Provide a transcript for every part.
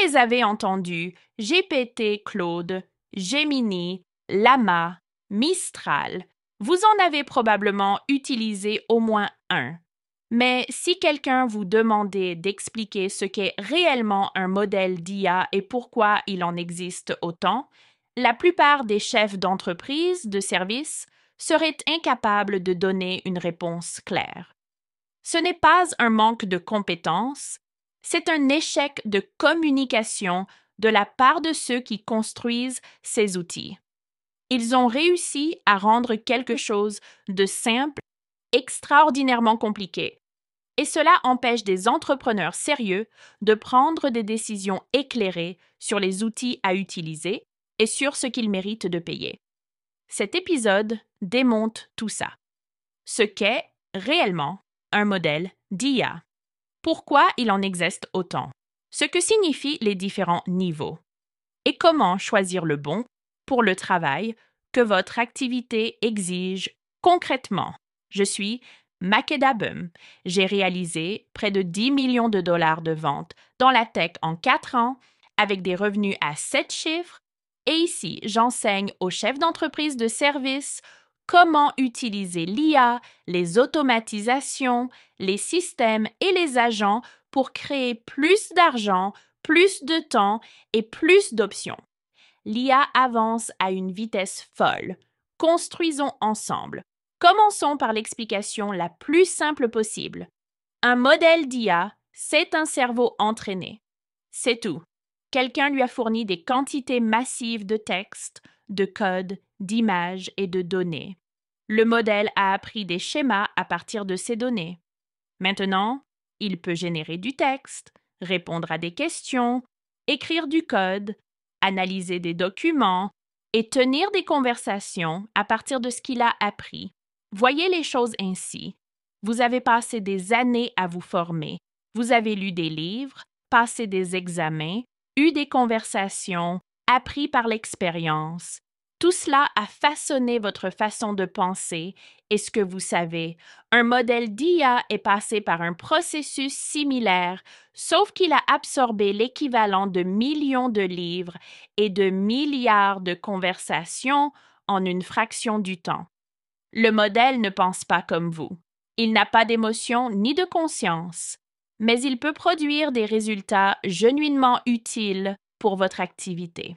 les avez entendus, GPT, Claude, Gemini, Llama, Mistral. Vous en avez probablement utilisé au moins un. Mais si quelqu'un vous demandait d'expliquer ce qu'est réellement un modèle d'IA et pourquoi il en existe autant, la plupart des chefs d'entreprise, de services, seraient incapables de donner une réponse claire. Ce n'est pas un manque de compétences, c'est un échec de communication de la part de ceux qui construisent ces outils. Ils ont réussi à rendre quelque chose de simple extraordinairement compliqué. Et cela empêche des entrepreneurs sérieux de prendre des décisions éclairées sur les outils à utiliser et sur ce qu'ils méritent de payer. Cet épisode démonte tout ça. Ce qu'est réellement un modèle d'IA. Pourquoi il en existe autant? Ce que signifient les différents niveaux. Et comment choisir le bon pour le travail que votre activité exige concrètement. Je suis Makeda Bum. J'ai réalisé près de 10 millions de dollars de ventes dans la tech en 4 ans avec des revenus à 7 chiffres et ici, j'enseigne aux chefs d'entreprise de services comment utiliser l'IA, les automatisations, les systèmes et les agents pour créer plus d'argent, plus de temps et plus d'options. L'IA avance à une vitesse folle. Construisons ensemble. Commençons par l'explication la plus simple possible. Un modèle d'IA, c'est un cerveau entraîné. C'est tout. Quelqu'un lui a fourni des quantités massives de textes, de codes, d'images et de données. Le modèle a appris des schémas à partir de ces données. Maintenant, il peut générer du texte, répondre à des questions, écrire du code, analyser des documents et tenir des conversations à partir de ce qu'il a appris. Voyez les choses ainsi. Vous avez passé des années à vous former. Vous avez lu des livres, passé des examens, eu des conversations, appris par l'expérience. Tout cela a façonné votre façon de penser et ce que vous savez. Un modèle d'IA est passé par un processus similaire, sauf qu'il a absorbé l'équivalent de millions de livres et de milliards de conversations en une fraction du temps. Le modèle ne pense pas comme vous. Il n'a pas d'émotion ni de conscience, mais il peut produire des résultats genuinement utiles pour votre activité.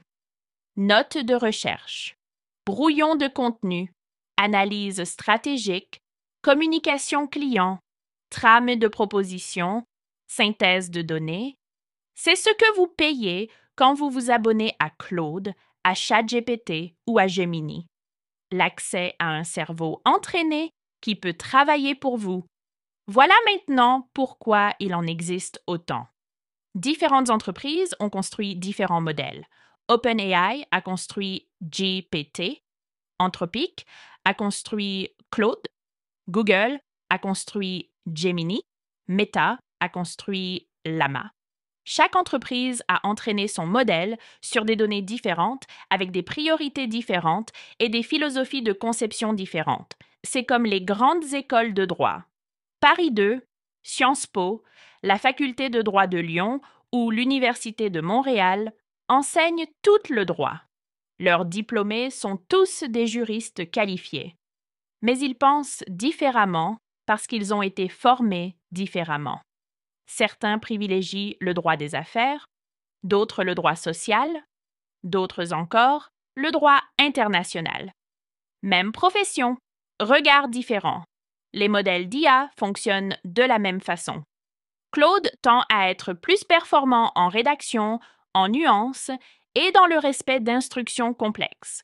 Notes de recherche, brouillon de contenu, analyse stratégique, communication client, trame de proposition, synthèse de données. C'est ce que vous payez quand vous vous abonnez à Claude, à ChatGPT ou à Gemini. L'accès à un cerveau entraîné qui peut travailler pour vous. Voilà maintenant pourquoi il en existe autant. Différentes entreprises ont construit différents modèles. OpenAI a construit GPT, Anthropic a construit Claude, Google a construit Gemini, Meta a construit Llama. Chaque entreprise a entraîné son modèle sur des données différentes, avec des priorités différentes et des philosophies de conception différentes. C'est comme les grandes écoles de droit. Paris 2, Sciences Po, la Faculté de droit de Lyon ou l'Université de Montréal enseignent tout le droit. Leurs diplômés sont tous des juristes qualifiés. Mais ils pensent différemment parce qu'ils ont été formés différemment. Certains privilégient le droit des affaires, d'autres le droit social, d'autres encore le droit international. Même profession, regard différent. Les modèles d'IA fonctionnent de la même façon. Claude tend à être plus performant en rédaction, en nuances et dans le respect d'instructions complexes.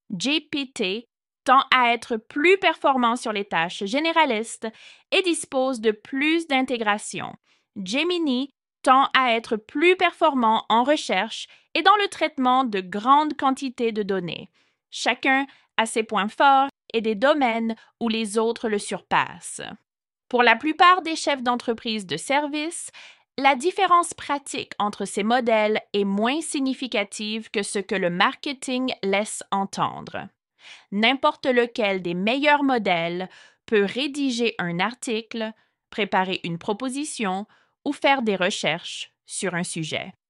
GPT tend à être plus performant sur les tâches généralistes et dispose de plus d'intégration. Gemini tend à être plus performant en recherche et dans le traitement de grandes quantités de données. Chacun a ses points forts et des domaines où les autres le surpassent. Pour la plupart des chefs d'entreprise de service, la différence pratique entre ces modèles est moins significative que ce que le marketing laisse entendre. N'importe lequel des meilleurs modèles peut rédiger un article, préparer une proposition ou faire des recherches sur un sujet.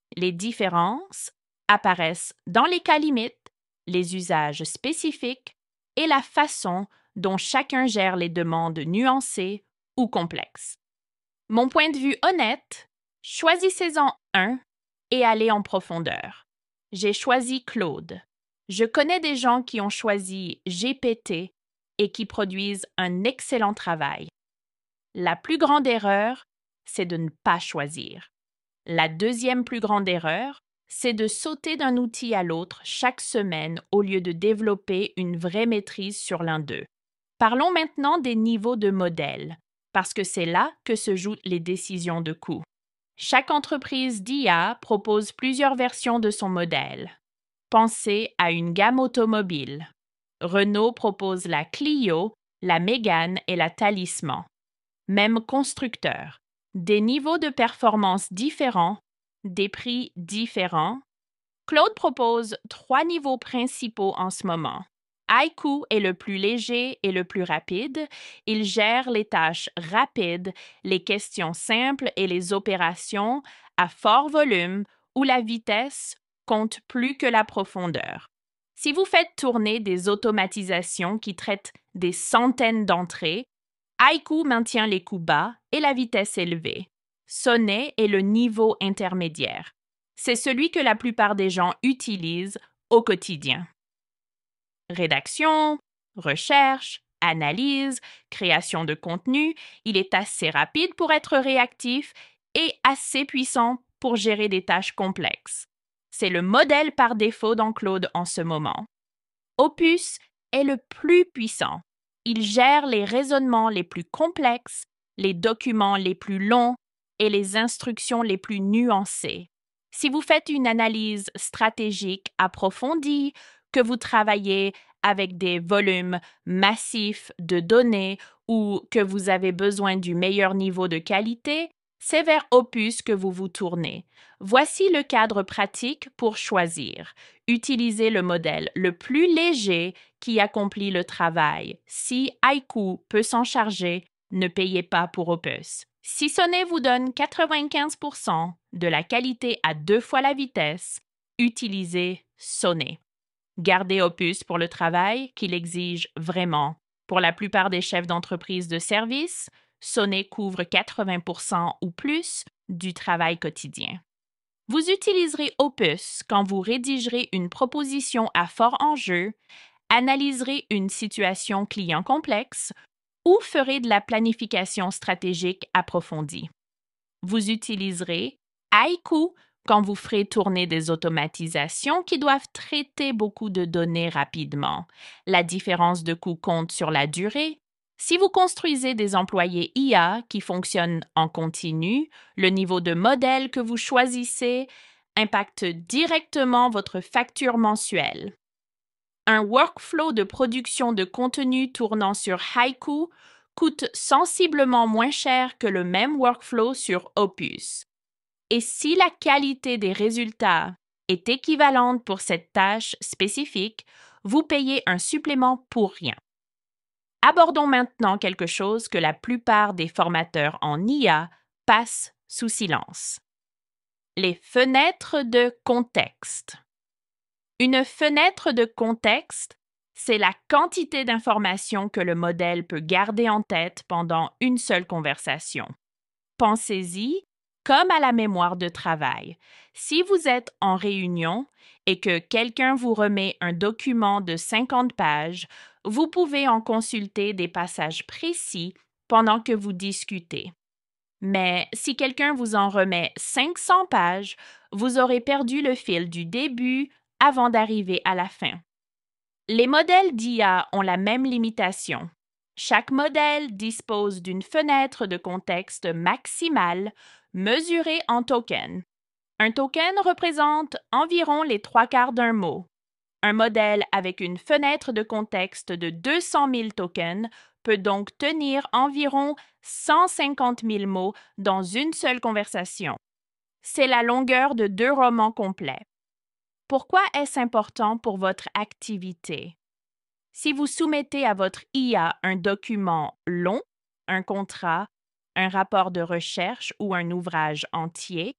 Les différences apparaissent dans les cas limites, les usages spécifiques et la façon dont chacun gère les demandes nuancées ou complexes. Mon point de vue honnête, choisissez-en un et allez en profondeur. J'ai choisi Claude. Je connais des gens qui ont choisi GPT et qui produisent un excellent travail. La plus grande erreur, c'est de ne pas choisir. La deuxième plus grande erreur, c'est de sauter d'un outil à l'autre chaque semaine au lieu de développer une vraie maîtrise sur l'un d'eux. Parlons maintenant des niveaux de modèles, parce que c'est là que se jouent les décisions de coût. Chaque entreprise d'IA propose plusieurs versions de son modèle. Pensez à une gamme automobile. Renault propose la Clio, la Mégane et la Talisman. Même constructeur. Des niveaux de performance différents, des prix différents. Claude propose 3 niveaux principaux en ce moment. Haiku est le plus léger et le plus rapide. Il gère les tâches rapides, les questions simples et les opérations à fort volume où la vitesse compte plus que la profondeur. Si vous faites tourner des automatisations qui traitent des centaines d'entrées, Haiku maintient les coûts bas et la vitesse élevée. Sonnet est le niveau intermédiaire. C'est celui que la plupart des gens utilisent au quotidien. Rédaction, recherche, analyse, création de contenu, il est assez rapide pour être réactif et assez puissant pour gérer des tâches complexes. C'est le modèle par défaut dans Claude en ce moment. Opus est le plus puissant. Il gère les raisonnements les plus complexes, les documents les plus longs et les instructions les plus nuancées. Si vous faites une analyse stratégique approfondie, que vous travaillez avec des volumes massifs de données ou que vous avez besoin du meilleur niveau de qualité, c'est vers Opus que vous vous tournez. Voici le cadre pratique pour choisir. Utilisez le modèle le plus léger qui accomplit le travail. Si Haiku peut s'en charger, ne payez pas pour Opus. Si Sonnet vous donne 95% de la qualité à 2 fois la vitesse, utilisez Sonnet. Gardez Opus pour le travail qu'il exige vraiment. Pour la plupart des chefs d'entreprise de service, Sonnet couvre 80% ou plus du travail quotidien. Vous utiliserez Opus quand vous rédigerez une proposition à fort enjeu, analyserez une situation client complexe ou ferez de la planification stratégique approfondie. Vous utiliserez Haiku quand vous ferez tourner des automatisations qui doivent traiter beaucoup de données rapidement. La différence de coût compte sur la durée. Si vous construisez des employés IA qui fonctionnent en continu, le niveau de modèle que vous choisissez impacte directement votre facture mensuelle. Un workflow de production de contenu tournant sur Haiku coûte sensiblement moins cher que le même workflow sur Opus. Et si la qualité des résultats est équivalente pour cette tâche spécifique, vous payez un supplément pour rien. Abordons maintenant quelque chose que la plupart des formateurs en IA passent sous silence. Les fenêtres de contexte. Une fenêtre de contexte, c'est la quantité d'informations que le modèle peut garder en tête pendant une seule conversation. Pensez-y comme à la mémoire de travail. Si vous êtes en réunion et que quelqu'un vous remet un document de 50 pages, vous pouvez en consulter des passages précis pendant que vous discutez. Mais si quelqu'un vous en remet 500 pages, vous aurez perdu le fil du début avant d'arriver à la fin. Les modèles d'IA ont la même limitation. Chaque modèle dispose d'une fenêtre de contexte maximale mesurée en tokens. Un token représente environ les 3/4 d'un mot. Un modèle avec une fenêtre de contexte de 200 000 tokens peut donc tenir environ 150 000 mots dans une seule conversation. C'est la longueur de 2 romans complets. Pourquoi est-ce important pour votre activité? Si vous soumettez à votre IA un document long, un contrat, un rapport de recherche ou un ouvrage entier,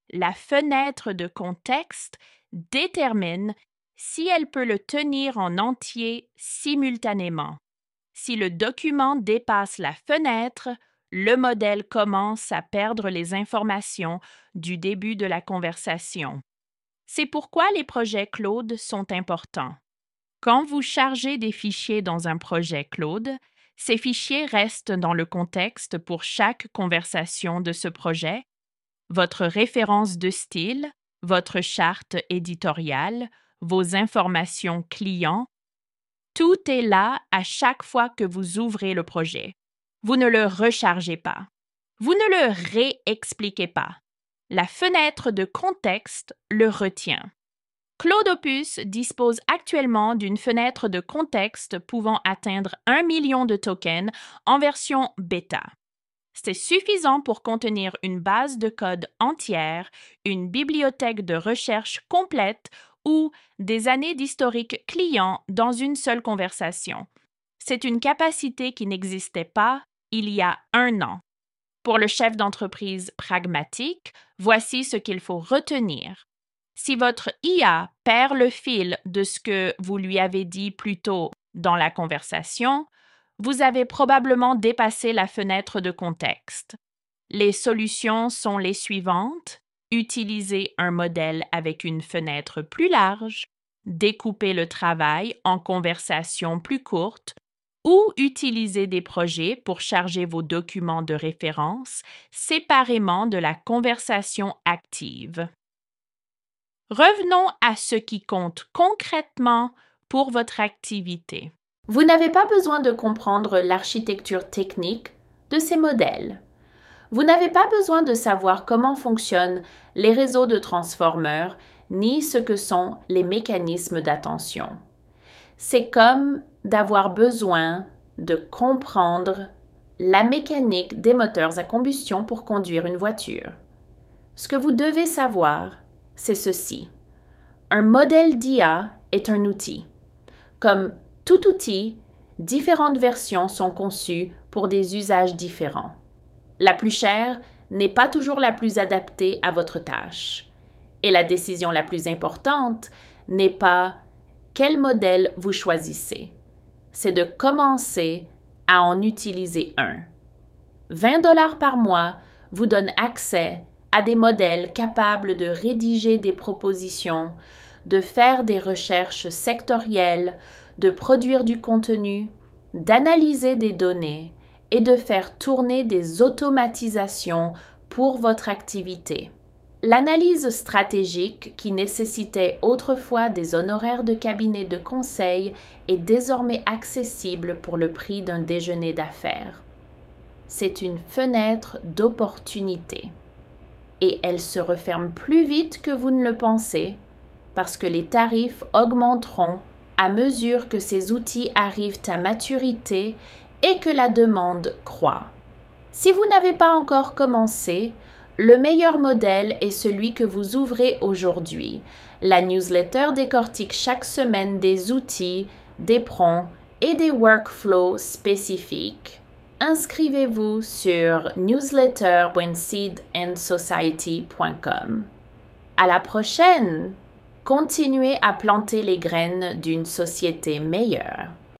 La fenêtre de contexte détermine si elle peut le tenir en entier simultanément. Si le document dépasse la fenêtre, le modèle commence à perdre les informations du début de la conversation. C'est pourquoi les projets Claude sont importants. Quand vous chargez des fichiers dans un projet Claude, ces fichiers restent dans le contexte pour chaque conversation de ce projet, votre référence de style, votre charte éditoriale, vos informations clients. Tout est là à chaque fois que vous ouvrez le projet. Vous ne le rechargez pas. Vous ne le réexpliquez pas. La fenêtre de contexte le retient. Claude Opus dispose actuellement d'une fenêtre de contexte pouvant atteindre 1 million de tokens en version bêta. C'est suffisant pour contenir une base de code entière, une bibliothèque de recherche complète ou des années d'historique client dans une seule conversation. C'est une capacité qui n'existait pas il y a 1 an. Pour le chef d'entreprise pragmatique, voici ce qu'il faut retenir. Si votre IA perd le fil de ce que vous lui avez dit plus tôt dans la conversation, vous avez probablement dépassé la fenêtre de contexte. Les solutions sont les suivantes. Utiliser un modèle avec une fenêtre plus large, découper le travail en conversations plus courtes ou utiliser des projets pour charger vos documents de référence séparément de la conversation active. Revenons à ce qui compte concrètement pour votre activité. Vous n'avez pas besoin de comprendre l'architecture technique de ces modèles. Vous n'avez pas besoin de savoir comment fonctionnent les réseaux de transformeurs ni ce que sont les mécanismes d'attention. C'est comme d'avoir besoin de comprendre la mécanique des moteurs à combustion pour conduire une voiture. Ce que vous devez savoir, c'est ceci. Un modèle d'IA est un outil. Comme tout outil, différentes versions sont conçues pour des usages différents. La plus chère n'est pas toujours la plus adaptée à votre tâche. Et la décision la plus importante n'est pas quel modèle vous choisissez. C'est de commencer à en utiliser un. 20 $ par mois vous donne accès à des modèles capables de rédiger des propositions, de faire des recherches sectorielles, de produire du contenu, d'analyser des données et de faire tourner des automatisations pour votre activité. L'analyse stratégique qui nécessitait autrefois des honoraires de cabinet de conseil est désormais accessible pour le prix d'un déjeuner d'affaires. C'est une fenêtre d'opportunité. Et elle se referme plus vite que vous ne le pensez parce que les tarifs augmenteront à mesure que ces outils arrivent à maturité et que la demande croît. Si vous n'avez pas encore commencé, le meilleur modèle est celui que vous ouvrez aujourd'hui. La newsletter décortique chaque semaine des outils, des prompts et des workflows spécifiques. Inscrivez-vous sur newsletter.seedandsociety.com. À la prochaine! Continuez à planter les graines d'une société meilleure.